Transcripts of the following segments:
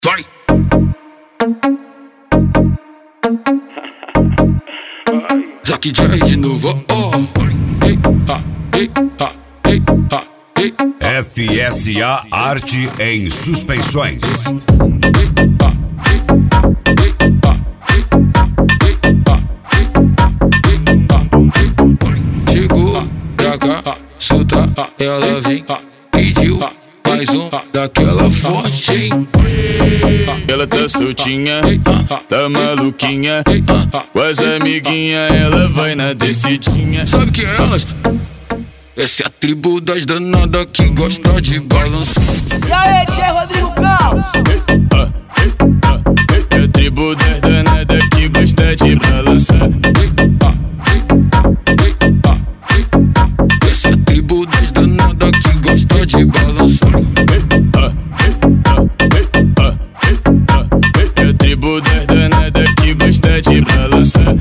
Vai! Zack J de novo, oh. FSA Arte em Suspensões. Chegou pra cá, solta, ela vem, pediu mais um daquela forte, hein? Ela tá soltinha, tá maluquinha, com as amiguinhas ela vai na descidinha. Sabe que é elas? Essa é a tribo das danadas que gosta de balançar. E aí, tchê, Rodrigo Carlos? É a tribo das danadas que gosta de balançar. Essa é a tribo das danadas que gosta de balançar. É a tribo das danadas que gosta de balançar.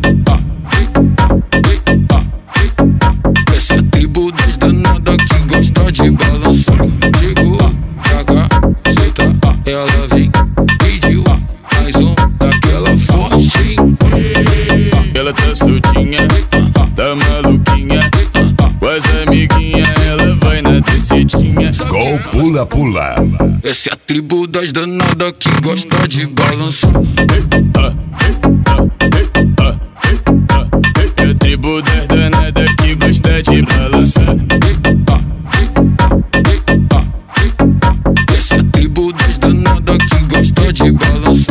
Essa é a tribo das danadas que gosta de balançar. Chegou pra cá, solta, ela vem, pediu mais um daquela forte, hein? Ela tá soltinha, tá maluquinha, com as amiguinhas ela vai na descidinha. Gol pula pula. Essa é a tribo das danadas que gosta de balançar. É a tribo das danadas que gosta de balançar. Essa é a tribo das danadas que gosta de balançar.